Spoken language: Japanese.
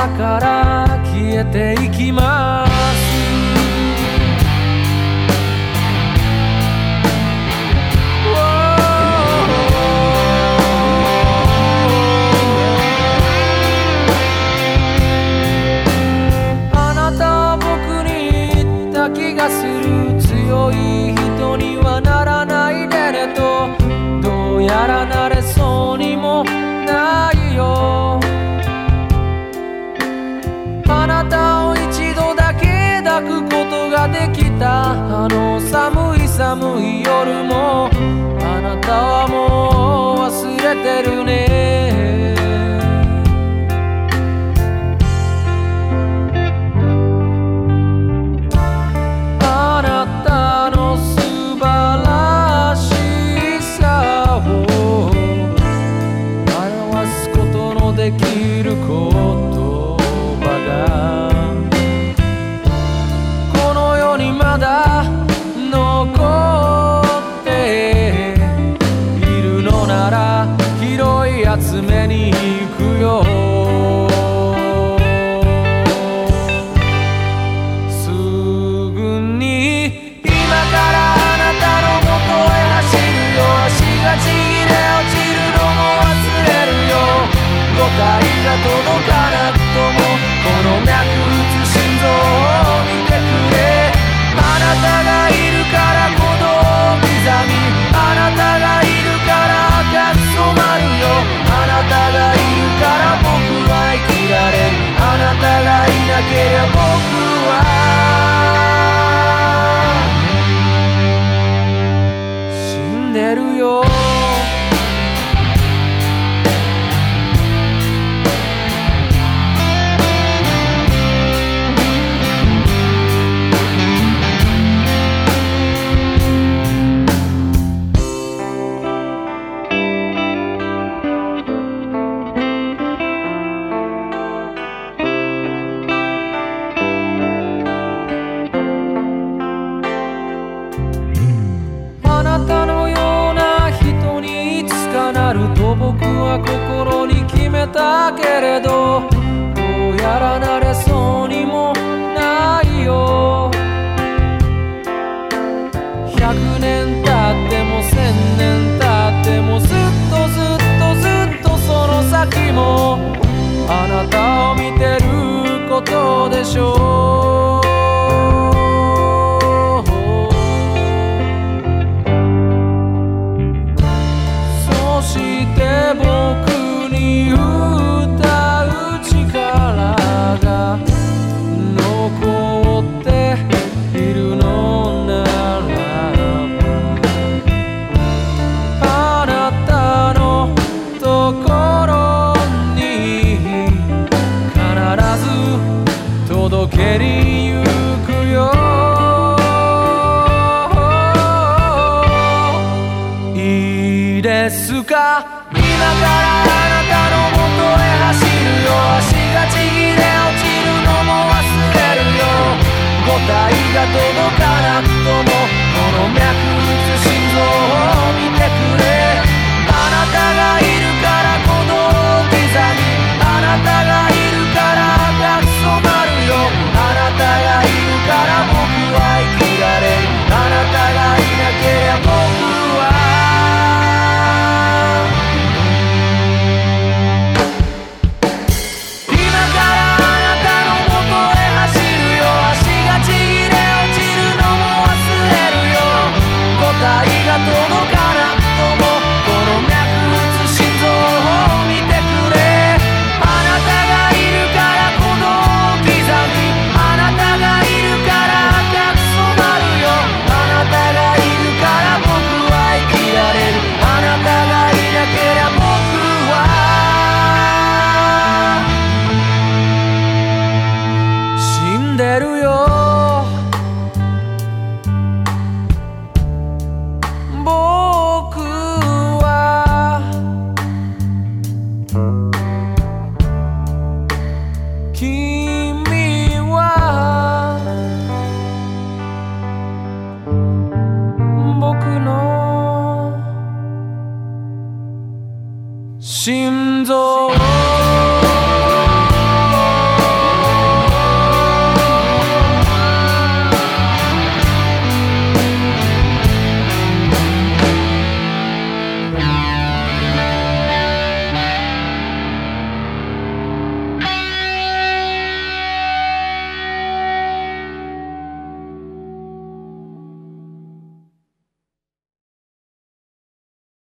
空から消えていきます。あなたは僕に言った気がする。強い人にはならないでねと。どうやらなれそうにもないよ。あなたを一度だけ抱くことができた。あの寒い寒い夜もあなたはもう忘れてるね。あなたの素晴らしさを表すことのできることこの世にまだ残っているのなら拾い集めに行くよ。すぐに今からあなたの元へ走るよ。足がちぎれ落ちるのも忘れるよ。答えが届かなくともこの脈打つ心臓を見てくれ。あなたがいるから鼓動を刻み、あなたがいるから赤く染まるよ。あなたがいるから僕は生きられる。あなたがいなければ僕は死んでるよ。あなたのような人にいつかなると僕は心に決めたけれど、どうやらなれそうにもないよ。100年経っても1000年経ってもずっとずっとずっとその先もあなたを見てることでしょう。そして僕に歌う力が残っているのならば、あなたのところに必ず届けに行くよ。いいですか、今からあなたの元へ走るよ。足がちぎれ落ちるのも忘れるよ。答えが届かなくとも